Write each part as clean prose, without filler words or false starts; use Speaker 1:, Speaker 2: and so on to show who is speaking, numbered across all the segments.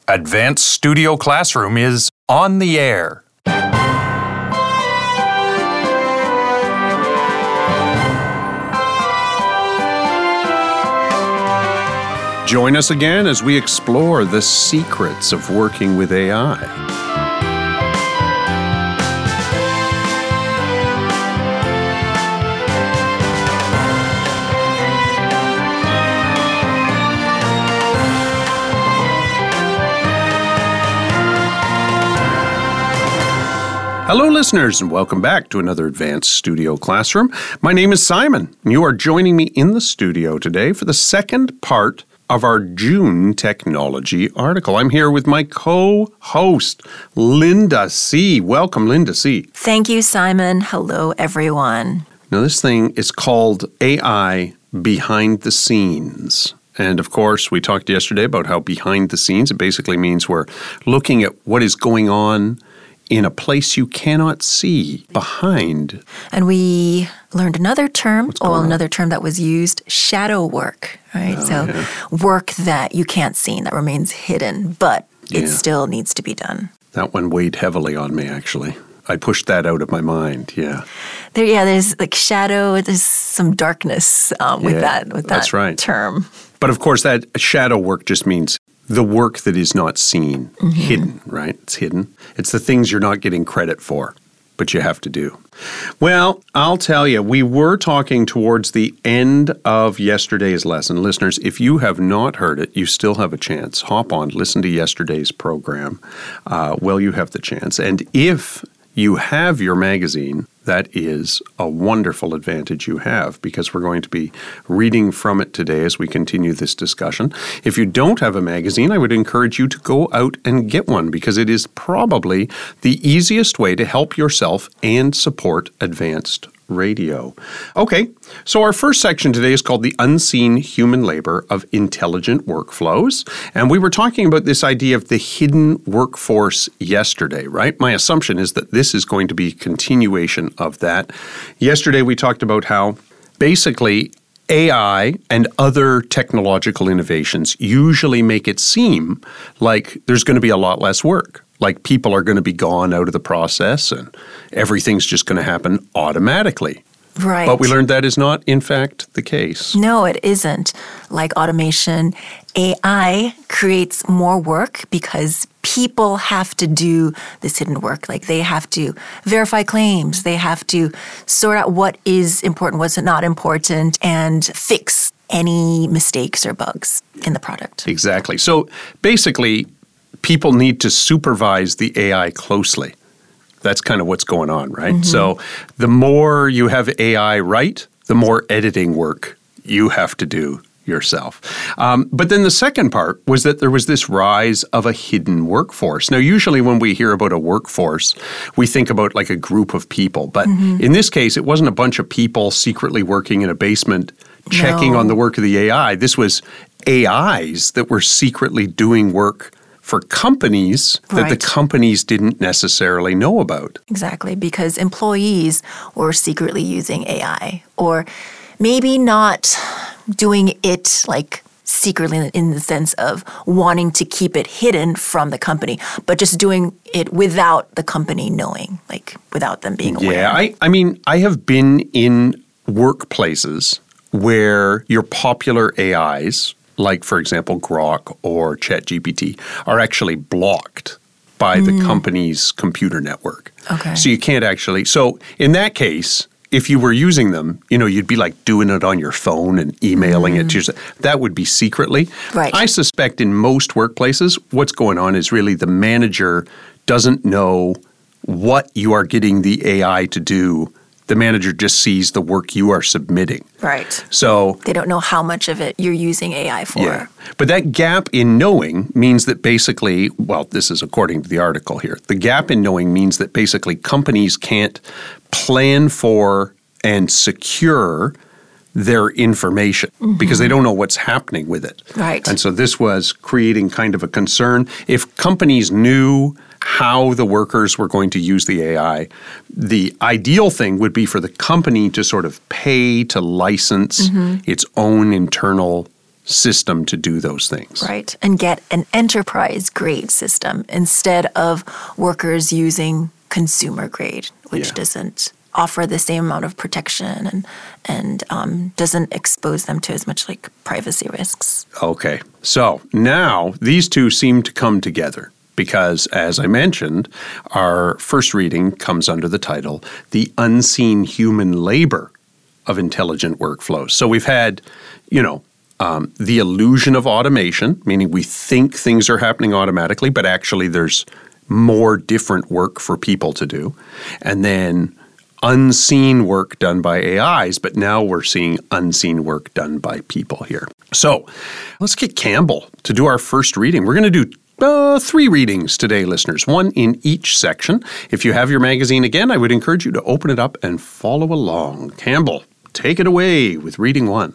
Speaker 1: Advanced Studio Classroom is on the air.
Speaker 2: Join us again as we explore the secrets of working with AI. Hello, listeners, and welcome back to another Advanced Studio Classroom. My name is Simon, and you are joining me in the studio today for the second part of our June technology article. I'm here with my co-host, Linda C. Welcome, Linda C.
Speaker 3: Thank you, Simon. Hello, everyone.
Speaker 2: Now, this thing is called AI Behind the Scenes. And of course, we talked yesterday about how behind the scenes, it basically means we're looking at what is going on in a place you cannot see behind.
Speaker 3: And we learned another term, another term that was used, shadow work, right? Work that you can't see, that remains hidden, but it still needs to be done.
Speaker 2: That one weighed heavily on me, actually. I pushed that out of my mind,
Speaker 3: There's like shadow, there's some darkness with that term.
Speaker 2: But of course, that shadow work just means the work that is not seen, hidden, right? It's hidden. It's the things you're not getting credit for, but you have to do. Well, I'll tell you, we were talking towards the end of yesterday's lesson. Listeners, if you have not heard it, you still have a chance. Hop on, listen to yesterday's program while you have the chance. And if you have your magazine, that is a wonderful advantage you have because we're going to be reading from it today as we continue this discussion. If you don't have a magazine, I would encourage you to go out and get one because it is probably the easiest way to help yourself and support advanced radio. Okay, so our first section today is called The Unseen Human Labor of Intelligent Workflows. And we were talking about this idea of the hidden workforce yesterday, right? My assumption is that this is going to be a continuation of that. Yesterday we talked about how basically AI and other technological innovations usually make it seem like there's going to be a lot less work. Like people are going to be gone out of the process and everything's just going to happen automatically.
Speaker 3: Right.
Speaker 2: But we learned that is not, in fact, the case.
Speaker 3: No, it isn't. Like automation, AI creates more work because people have to do this hidden work. Like they have to verify claims. They have to sort out what is important, what's not important, and fix any mistakes or bugs in the product.
Speaker 2: Exactly. So basically, people need to supervise the AI closely. That's kind of what's going on, right? So the more you have AI right, the more editing work you have to do yourself. But then the second part was that there was this rise of a hidden workforce. Now, usually when we hear about a workforce, we think about like a group of people. But in this case, it wasn't a bunch of people secretly working in a basement checking on the work of the AI. This was AIs that were secretly doing work for companies that the companies didn't necessarily know about.
Speaker 3: Exactly, because employees were secretly using AI, or maybe not doing it like secretly in the sense of wanting to keep it hidden from the company, but just doing it without the company knowing, like without them being aware.
Speaker 2: Yeah, I mean, I have been in workplaces where your popular AIs, like, for example, Grok or ChatGPT, are actually blocked by the company's computer network.
Speaker 3: Okay.
Speaker 2: So you can't actually. So in that case, if you were using them, you'd be like doing it on your phone and emailing it to yourself. That would be secretly.
Speaker 3: Right.
Speaker 2: I suspect in most workplaces, what's going on is really the manager doesn't know what you are getting the AI to do. The manager just sees the work you are submitting.
Speaker 3: Right.
Speaker 2: So
Speaker 3: they don't know how much of it you're using AI for.
Speaker 2: Yeah. But that gap in knowing means that basically, well, this is according to the article here, the gap in knowing means that basically companies can't plan for and secure their information because they don't know what's happening with it.
Speaker 3: Right.
Speaker 2: And so this was creating kind of a concern. If companies knew how the workers were going to use the AI, the ideal thing would be for the company to sort of pay to license its own internal system to do those things.
Speaker 3: Right. And get an enterprise grade system instead of workers using consumer grade, which doesn't offer the same amount of protection and doesn't expose them to as much like privacy risks.
Speaker 2: Okay. So now these two seem to come together because, as I mentioned, our first reading comes under the title, The Unseen Human Labor of Intelligent Workflows. So we've had, the illusion of automation, meaning we think things are happening automatically, but actually there's more different work for people to do. And then unseen work done by AIs, but now we're seeing unseen work done by people here. So let's get Campbell to do our first reading. We're going to do 3 readings today, listeners, 1 in each section. If you have your magazine again, I would encourage you to open it up and follow along. Campbell, take it away with reading 1.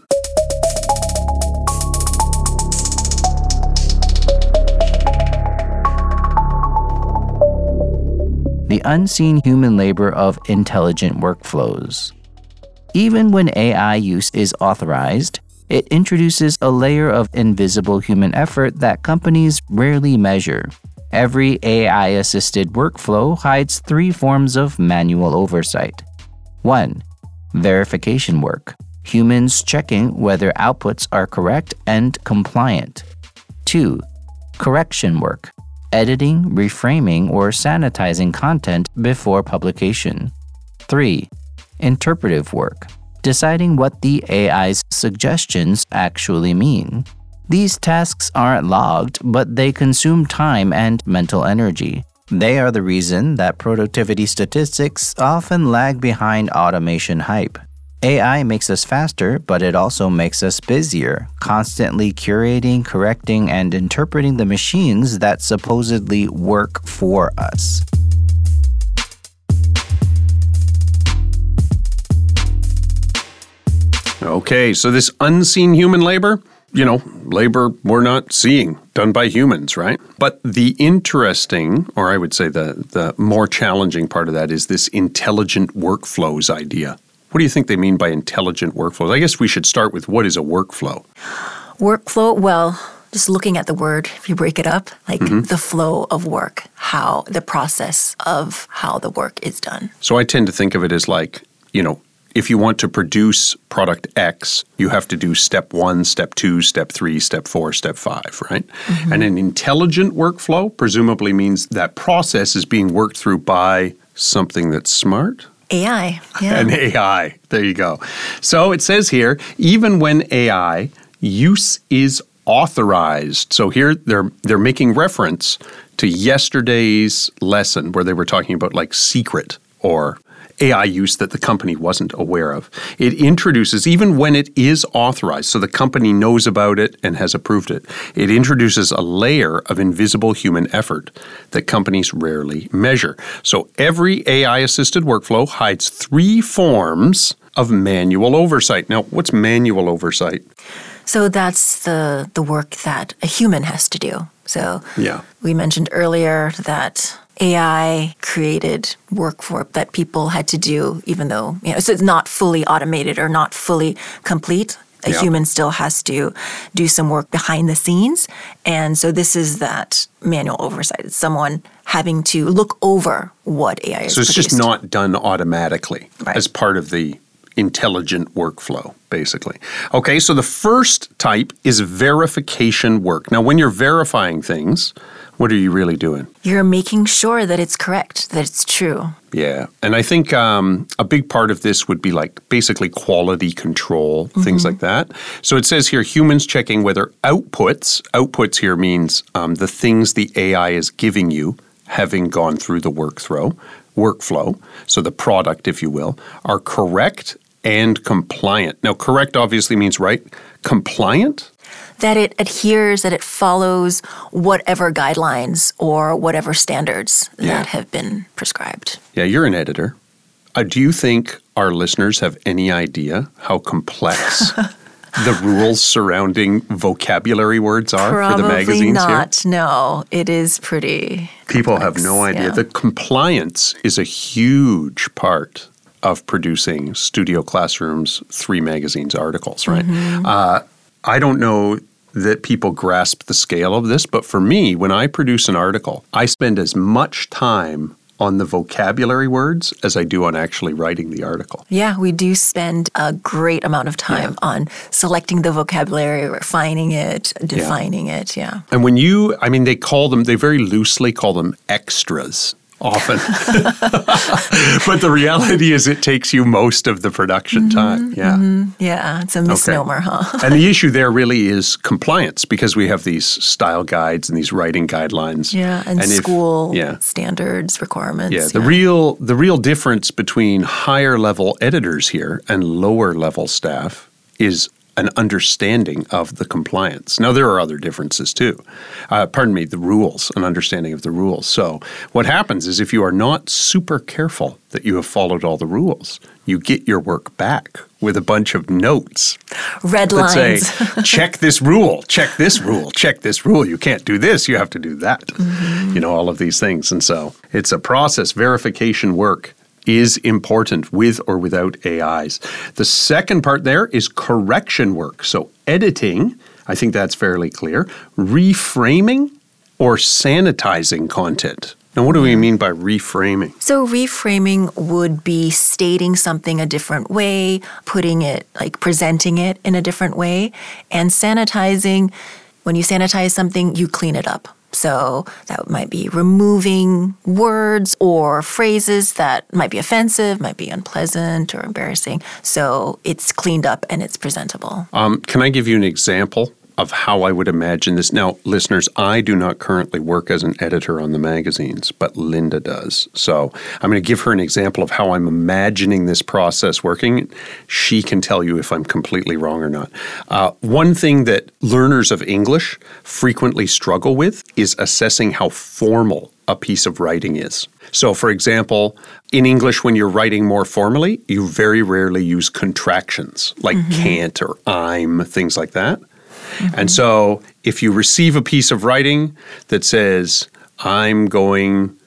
Speaker 4: The unseen human labor of intelligent workflows. Even when AI use is authorized, it introduces a layer of invisible human effort that companies rarely measure. Every AI-assisted workflow hides 3 forms of manual oversight. 1. Verification work. Humans checking whether outputs are correct and compliant. 2. Correction work. Editing, reframing, or sanitizing content before publication. 3. Interpretive work. Deciding what the AI's suggestions actually mean. These tasks aren't logged, but they consume time and mental energy. They are the reason that productivity statistics often lag behind automation hype. AI makes us faster, but it also makes us busier, constantly curating, correcting, and interpreting the machines that supposedly work for us.
Speaker 2: Okay, so this unseen human labor, labor we're not seeing, done by humans, right? But the interesting, or I would say the more challenging part of that is this intelligent workflows idea. What do you think they mean by intelligent workflows? I guess we should start with what is a workflow?
Speaker 3: Workflow, well, just looking at the word, if you break it up, like the flow of work, how the process of how the work is done.
Speaker 2: So I tend to think of it as like, if you want to produce product X, you have to do step 1, step 2, step 3, step 4, step 5, right? And an intelligent workflow presumably means that process is being worked through by something that's smart.
Speaker 3: AI, yeah.
Speaker 2: An AI. There you go. So it says here, even when AI use is authorized. So here they're making reference to yesterday's lesson where they were talking about like secret or AI use that the company wasn't aware of. It introduces, even when it is authorized, so the company knows about it and has approved it, it introduces a layer of invisible human effort that companies rarely measure. So every AI-assisted workflow hides 3 forms of manual oversight. Now, what's manual oversight?
Speaker 3: So that's the work that a human has to do. So we mentioned earlier that AI created work that people had to do, even though, so it's not fully automated or not fully complete. A human still has to do some work behind the scenes. And so this is that manual oversight. It's someone having to look over what AI is
Speaker 2: So it's
Speaker 3: produced.
Speaker 2: just not done automatically
Speaker 3: Right.
Speaker 2: as part of the intelligent workflow, basically. Okay, so the first type is verification work. Now, when you're verifying things, what are you really doing?
Speaker 3: You're making sure that it's correct, that it's true.
Speaker 2: Yeah, and I think a big part of this would be like basically quality control, things like that. So it says here, humans checking whether outputs here means the things the AI is giving you, having gone through the workflow, so the product, if you will, are correct and compliant. Now, correct obviously means right. Compliant?
Speaker 3: That it adheres, that it follows whatever guidelines or whatever standards that have been prescribed.
Speaker 2: Yeah, you're an editor. Do you think our listeners have any idea how complex the rules surrounding vocabulary words are for the magazines
Speaker 3: Probably
Speaker 2: here?
Speaker 3: not. No, it is pretty
Speaker 2: People
Speaker 3: complex,
Speaker 2: have no idea.
Speaker 3: yeah.
Speaker 2: The compliance is a huge part of producing Studio Classroom's 3 magazines articles, right? I don't know that people grasp the scale of this, but for me, when I produce an article, I spend as much time on the vocabulary words as I do on actually writing the article.
Speaker 3: Yeah, we do spend a great amount of time on selecting the vocabulary, refining it, defining it. Yeah.
Speaker 2: And when they very loosely call them extras often. But the reality is it takes you most of the production time. Yeah.
Speaker 3: Yeah, it's a misnomer, huh?
Speaker 2: And the issue there really is compliance, because we have these style guides and these writing guidelines.
Speaker 3: Yeah, and school standards, requirements.
Speaker 2: Yeah, the real difference between higher level editors here and lower level staff is an understanding of the compliance. Now, there are other differences too. The rules, an understanding of the rules. So what happens is if you are not super careful that you have followed all the rules, you get your work back with a bunch of notes.
Speaker 3: Red lines.
Speaker 2: That say, check this rule, check this rule, check this rule. You can't do this, you have to do that. All of these things. And so it's a process. Verification work is important with or without AIs. The second part there is correction work. So editing, I think that's fairly clear. Reframing or sanitizing content. Now, what do we mean by reframing?
Speaker 3: So reframing would be stating something a different way, presenting it in a different way. And sanitizing, when you sanitize something, you clean it up. So that might be removing words or phrases that might be offensive, might be unpleasant or embarrassing. So it's cleaned up and it's presentable.
Speaker 2: Can I give you an example of how I would imagine this? Now, listeners, I do not currently work as an editor on the magazines, but Linda does. So I'm going to give her an example of how I'm imagining this process working. She can tell you if I'm completely wrong or not. One thing that learners of English frequently struggle with is assessing how formal a piece of writing is. So, for example, in English, when you're writing more formally, you very rarely use contractions like can't or I'm, things like that. And so if you receive a piece of writing that says, I'm going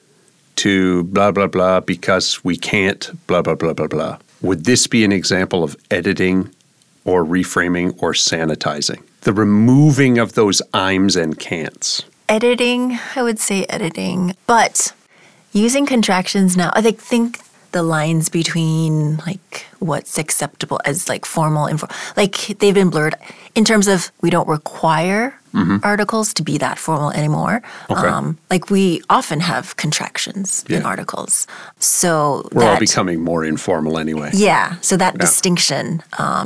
Speaker 2: to blah, blah, blah because we can't blah, blah, blah, blah, blah, would this be an example of editing or reframing or sanitizing? The removing of those I'ms and can'ts.
Speaker 3: Editing, I would say editing. But using contractions now, I think the lines between what's acceptable as formal and they've been blurred in terms of we don't require articles to be that formal anymore.
Speaker 2: Okay.
Speaker 3: We often have contractions in articles. So
Speaker 2: we're all becoming more informal anyway.
Speaker 3: Yeah. So that distinction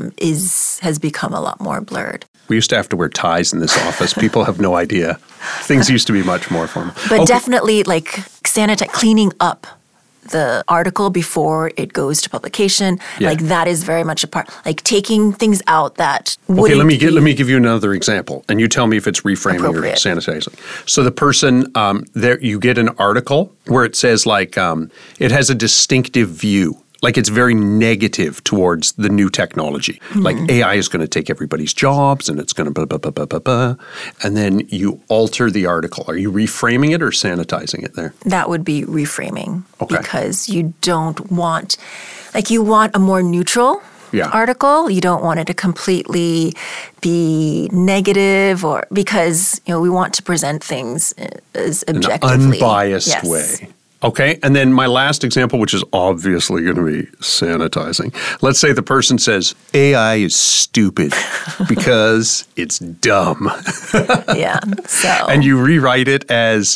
Speaker 3: has become a lot more blurred.
Speaker 2: We used to have to wear ties in this office. People have no idea. Things used to be much more formal.
Speaker 3: But definitely cleaning up the article before it goes to publication, that is very much a part. Taking things out that wouldn't.
Speaker 2: Okay, let me give you another example, and you tell me if it's reframing or sanitizing. So the person there, you get an article where it says it has a distinctive view. It's very negative towards the new technology. AI is going to take everybody's jobs and it's going to blah, blah, blah, blah, blah, blah. And then you alter the article. Are you reframing it or sanitizing it there?
Speaker 3: That would be reframing.
Speaker 2: Okay.
Speaker 3: Because you don't want, you want a more neutral article. You don't want it to completely be negative or because, we want to present things as objectively.
Speaker 2: An unbiased way. Okay, and then my last example, which is obviously going to be sanitizing. Let's say the person says, AI is stupid because it's dumb.
Speaker 3: Yeah, so.
Speaker 2: And you rewrite it as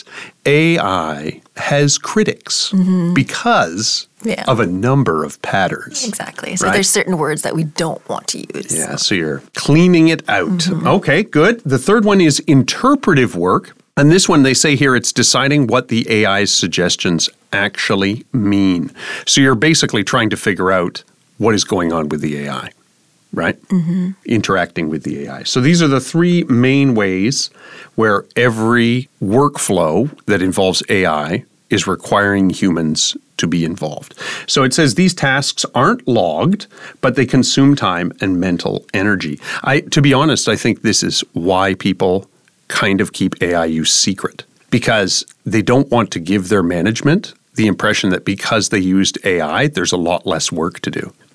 Speaker 2: AI has critics because of a number of patterns.
Speaker 3: Exactly. So there's certain words that we don't want to use.
Speaker 2: Yeah, so you're cleaning it out. Okay, good. The third one is interpretive work. And this one, they say here, it's deciding what the AI's suggestions actually mean. So you're basically trying to figure out what is going on with the AI, right? Interacting with the AI. So these are the three main ways where every workflow that involves AI is requiring humans to be involved. So it says these tasks aren't logged, but they consume time and mental energy. To be honest, I think this is why people kind of keep AI use secret, because they don't want to give their management the impression that because they used AI, there's a lot less work to do.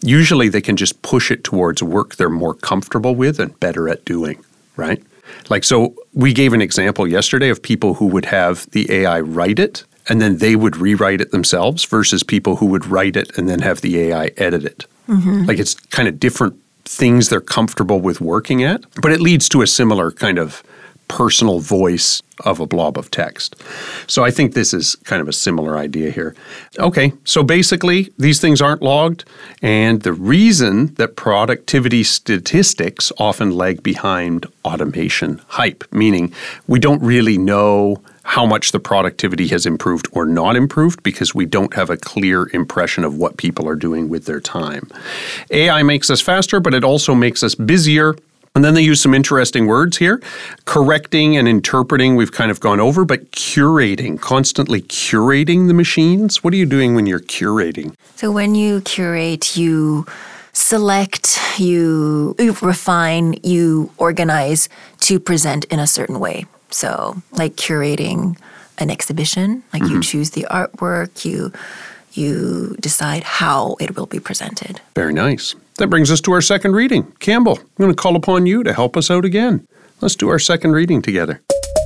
Speaker 2: usually they can just push it towards work they're more comfortable with and better at doing, right? Like, so we gave an example yesterday of people who would have the AI write it and then they would rewrite it themselves versus people who would write it and then have the AI edit it. Like, it's kind of different things they're comfortable with working at, but it leads to a similar kind of personal voice of a blob of text. So I think this is kind of a similar idea here. Okay, so basically these things aren't logged, and the reason that productivity statistics often lag behind automation hype, meaning we don't really know how much the productivity has improved or not improved because we don't have a clear impression of what people are doing with their time. AI makes us faster, but it also makes us busier. And then they use some interesting words here. Correcting and interpreting, we've kind of gone over, but curating, constantly curating the machines. What are you doing when you're curating?
Speaker 3: So when you curate, you select, you refine, you organize to present in a certain way. So like curating an exhibition, like you choose the artwork, you decide how it will be presented.
Speaker 2: Very nice. That brings us to our second reading. Campbell, I'm going to call upon you to help us out again. Let's do our second reading together.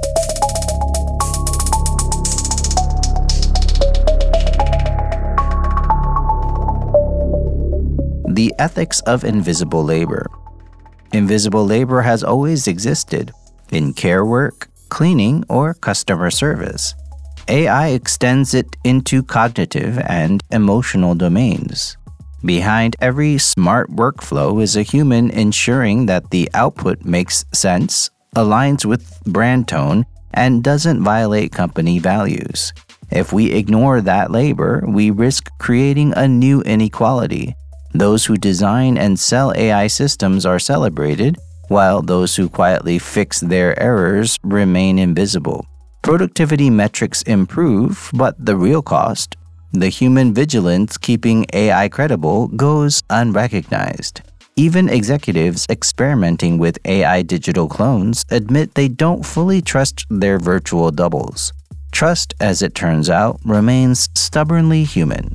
Speaker 4: The ethics of invisible labor. Invisible labor has always existed in care work, cleaning, or customer service. AI extends it into cognitive and emotional domains. Behind every smart workflow is a human ensuring that the output makes sense, aligns with brand tone, and doesn't violate company values. If we ignore that labor, we risk creating a new inequality. Those who design and sell AI systems are celebrated, while those who quietly fix their errors remain invisible. Productivity metrics improve, but the real cost, the human vigilance keeping AI credible, goes unrecognized. Even executives experimenting with AI digital clones admit they don't fully trust their virtual doubles. Trust, as it turns out, remains stubbornly human.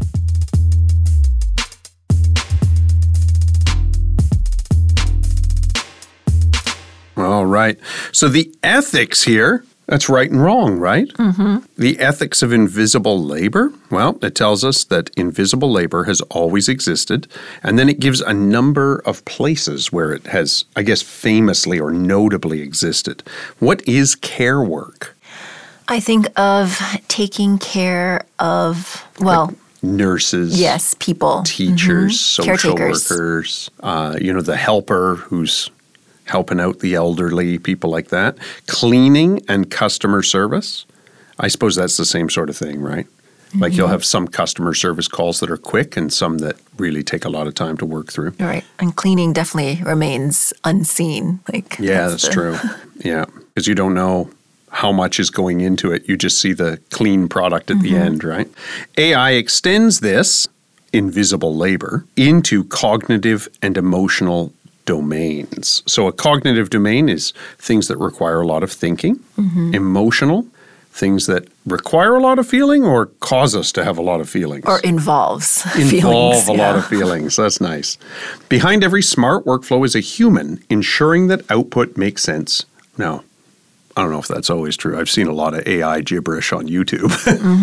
Speaker 2: All right. So the ethics here, that's right and wrong, right? The ethics of invisible labor, well, it tells us that invisible labor has always existed, and then it gives a number of places where it has, I guess, famously or notably existed. What is care work?
Speaker 3: I think of taking care of, well,
Speaker 2: Nurses.
Speaker 3: yes, people.
Speaker 2: Teachers, social
Speaker 3: Caretakers.
Speaker 2: workers, the helper who's helping out the elderly, people like that. Cleaning and customer service. I suppose that's the same sort of thing, right? Like you'll have some customer service calls that are quick and some that really take a lot of time to work through.
Speaker 3: Right. And cleaning definitely remains unseen.
Speaker 2: Yeah, that's true. Yeah, because you don't know how much is going into it. You just see the clean product at the end, right? AI extends this invisible labor into cognitive and emotional domains. So a cognitive domain is things that require a lot of thinking. Emotional, things that require a lot of feeling or cause us to have a lot of feelings.
Speaker 3: Or involves
Speaker 2: Involve
Speaker 3: feelings.
Speaker 2: a lot of feelings. That's nice. Behind every smart workflow is a human ensuring that output makes sense. Now, I don't know if that's always true. I've seen a lot of AI gibberish on YouTube.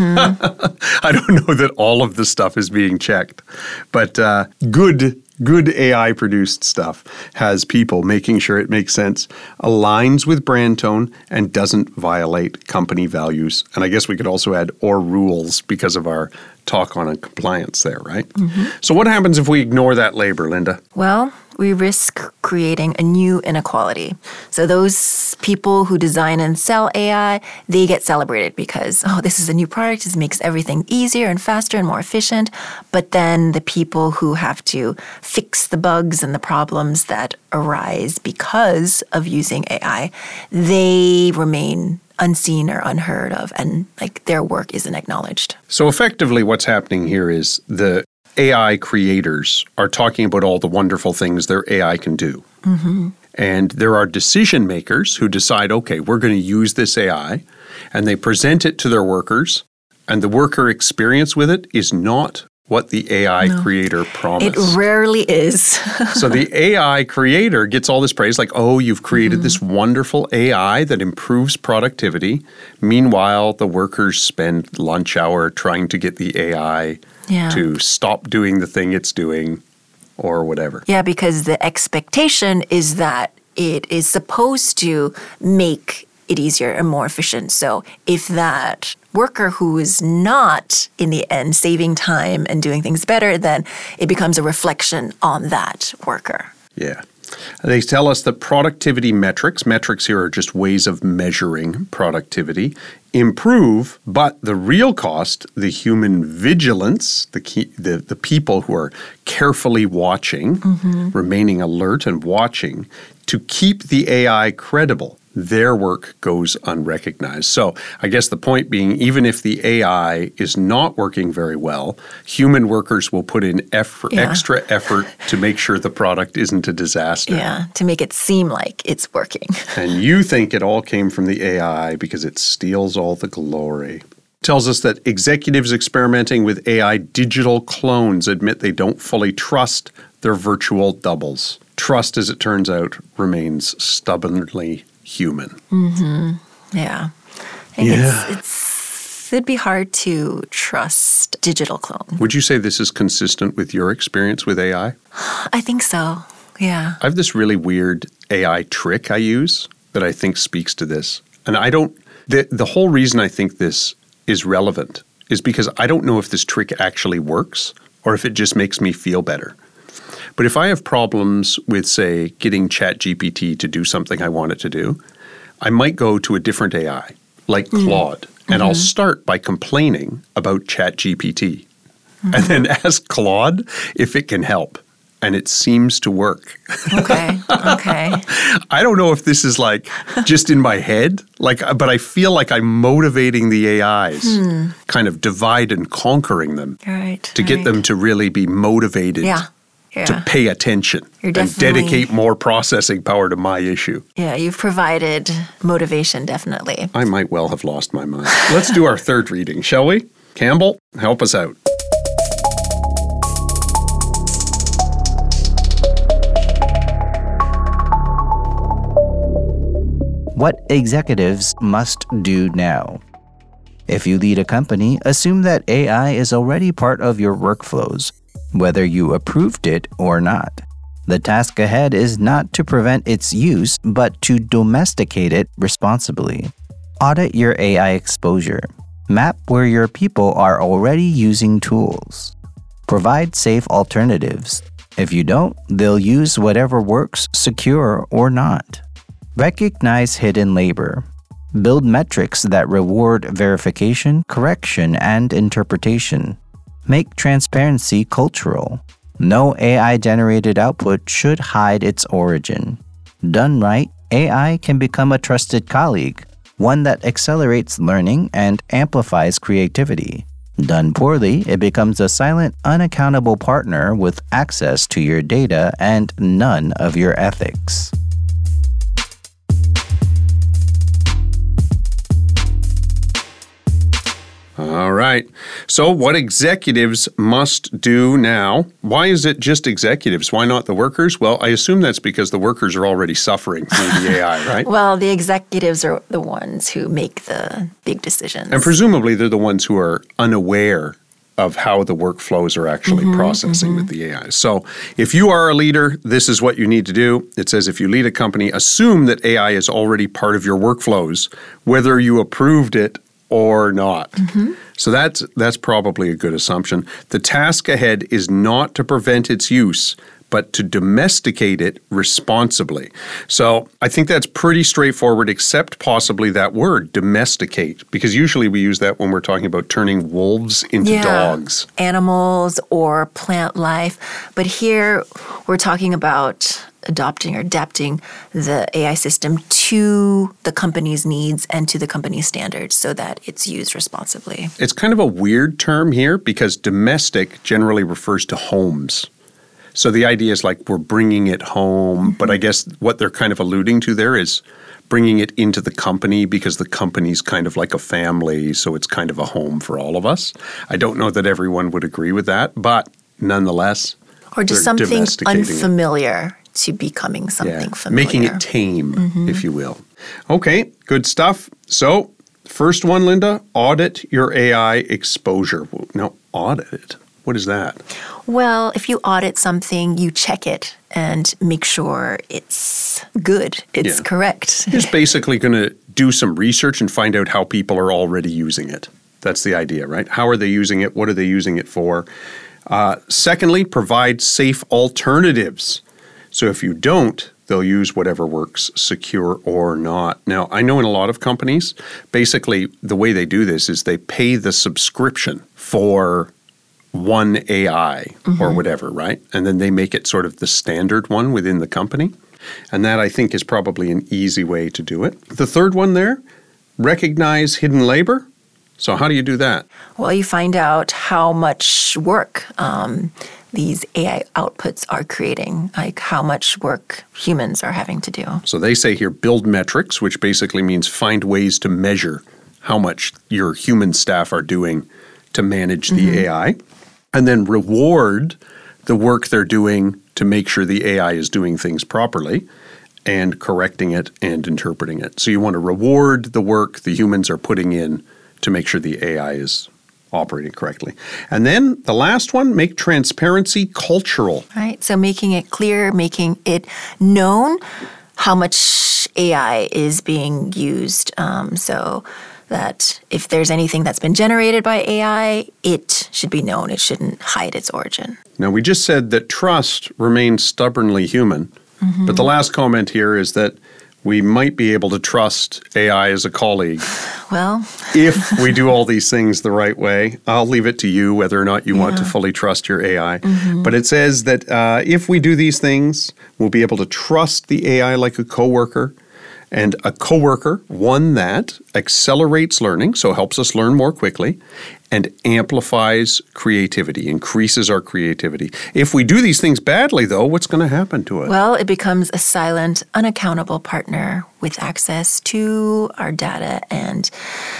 Speaker 2: I don't know that all of the stuff is being checked, but good AI-produced stuff has people making sure it makes sense, aligns with brand tone, and doesn't violate company values. And I guess we could also add or rules because of our talk on compliance there, right? So what happens if we ignore that labor, Linda?
Speaker 3: Well, we risk creating a new inequality. So those people who design and sell AI, they get celebrated because, this is a new product. It makes everything easier and faster and more efficient. But then the people who have to fix the bugs and the problems that arise because of using AI, they remain unseen or unheard of, and their work isn't acknowledged.
Speaker 2: So effectively what's happening here is the AI creators are talking about all the wonderful things their AI can do. And there are decision makers who decide, okay, we're going to use this AI, and they present it to their workers, and the worker experience with it is not what the AI creator promised.
Speaker 3: It rarely is.
Speaker 2: So the AI creator gets all this praise, like, oh, you've created this wonderful AI that improves productivity. Meanwhile, the workers spend lunch hour trying to get the AI to stop doing the thing it's doing or whatever.
Speaker 3: Yeah, because the expectation is that it is supposed to make it easier and more efficient. So if that worker who is not in the end saving time and doing things better, then it becomes a reflection on that worker.
Speaker 2: Yeah. They tell us that productivity metrics here are just ways of measuring productivity, improve, but the real cost, the human vigilance, the people who are carefully watching, remaining alert and watching, to keep the AI credible, their work goes unrecognized. So I guess the point being, even if the AI is not working very well, human workers will put in extra effort to make sure the product isn't a disaster.
Speaker 3: Yeah, to make it seem like it's working.
Speaker 2: And you think it all came from the AI because it steals all the glory. Tells us that executives experimenting with AI digital clones admit they don't fully trust their virtual doubles. Trust, as it turns out, remains stubbornly human.
Speaker 3: Yeah. It'd be hard to trust digital clone.
Speaker 2: Would you say this is consistent with your experience with AI?
Speaker 3: I think so. Yeah.
Speaker 2: I have this really weird AI trick I use that I think speaks to this. And the whole reason I think this is relevant is because I don't know if this trick actually works or if it just makes me feel better. But if I have problems with, say, getting ChatGPT to do something I want it to do, I might go to a different AI, like Claude, and I'll start by complaining about ChatGPT, and then ask Claude if it can help. And it seems to work.
Speaker 3: Okay.
Speaker 2: I don't know if this is like just in my head, but I feel like I'm motivating the AIs, kind of divide and conquering them to get them to really be motivated. To pay attention and dedicate more processing power to my issue.
Speaker 3: Yeah, you've provided motivation, definitely.
Speaker 2: I might well have lost my mind. Let's do our third reading, shall we? Campbell, help us out.
Speaker 4: What executives must do now. If you lead a company, assume that AI is already part of your workflows, whether you approved it or not. The task ahead is not to prevent its use, but to domesticate it responsibly. Audit your AI exposure. Map where your people are already using tools. Provide safe alternatives. If you don't, they'll use whatever works, secure or not. Recognize hidden labor. Build metrics that reward verification, correction, and interpretation. Make transparency cultural. No AI-generated output should hide its origin. Done right, AI can become a trusted colleague, one that accelerates learning and amplifies creativity. Done poorly, it becomes a silent, unaccountable partner with access to your data and none of your ethics.
Speaker 2: All right. So what executives must do now? Why is it just executives? Why not the workers? Well, I assume that's because the workers are already suffering through the AI, right?
Speaker 3: Well, the executives are the ones who make the big decisions.
Speaker 2: And presumably they're the ones who are unaware of how the workflows are actually processing with the AI. So if you are a leader, this is what you need to do. It says if you lead a company, assume that AI is already part of your workflows, whether you approved it or not. So that's probably a good assumption. The task ahead is not to prevent its use, but to domesticate it responsibly. So I think that's pretty straightforward, except possibly that word, domesticate, because usually we use that when we're talking about turning wolves into dogs.
Speaker 3: Animals or plant life. But here we're talking about adopting or adapting the AI system to the company's needs and to the company's standards so that it's used responsibly.
Speaker 2: It's kind of a weird term here because domestic generally refers to homes. So the idea is like we're bringing it home, but I guess what they're kind of alluding to there is bringing it into the company because the company's kind of like a family, so it's kind of a home for all of us. I don't know that everyone would agree with that, but nonetheless,
Speaker 3: Or just
Speaker 2: they're
Speaker 3: something
Speaker 2: domesticating it.
Speaker 3: unfamiliar to becoming something familiar.
Speaker 2: Making it tame, if you will. Okay, good stuff. So, first one, Linda, audit your AI exposure. Now, audit it. What is that?
Speaker 3: Well, if you audit something, you check it and make sure it's good, it's
Speaker 2: Yeah.
Speaker 3: correct.
Speaker 2: You're just basically going to do some research and find out how people are already using it. That's the idea, right? How are they using it? What are they using it for? Secondly, provide safe alternatives. So if you don't, they'll use whatever works, secure or not. Now, I know in a lot of companies, basically the way they do this is they pay the subscription for one AI or whatever, right? And then they make it sort of the standard one within the company. And that, I think, is probably an easy way to do it. The third one there, recognize hidden labor. So how do you do that?
Speaker 3: Well, you find out how much work these AI outputs are creating, like how much work humans are having to do.
Speaker 2: So they say here, build metrics, which basically means find ways to measure how much your human staff are doing to manage the AI, and then reward the work they're doing to make sure the AI is doing things properly and correcting it and interpreting it. So you want to reward the work the humans are putting in to make sure the AI is operating correctly. And then the last one, make transparency cultural.
Speaker 3: Right? So making it clear, making it known how much AI is being used, so that if there's anything that's been generated by AI, it should be known. It shouldn't hide its origin.
Speaker 2: Now, we just said that trust remains stubbornly human, but the last comment here is that we might be able to trust AI as a colleague
Speaker 3: Well,
Speaker 2: if we do all these things the right way. I'll leave it to you whether or not you want to fully trust your AI. But it says that if we do these things, we'll be able to trust the AI like a coworker. And a coworker, one that accelerates learning, so helps us learn more quickly, and amplifies creativity, increases our creativity. If we do these things badly, though, what's going to happen to it?
Speaker 3: well, it becomes a silent, unaccountable partner with access to our data and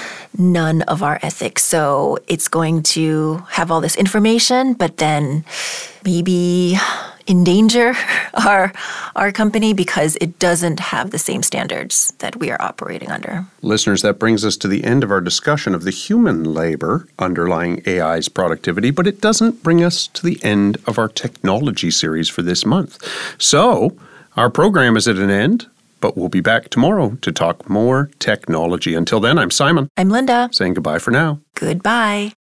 Speaker 3: none of our ethics. So it's going to have all this information, but then maybe endanger our company because it doesn't have the same standards that we are operating under.
Speaker 2: Listeners, that brings us to the end of our discussion of the human labor underlying AI's productivity, but it doesn't bring us to the end of our technology series for this month. So, our program is at an end, but we'll be back tomorrow to talk more technology. Until then, I'm Simon,
Speaker 3: I'm Linda.
Speaker 2: saying goodbye for now.
Speaker 3: Goodbye.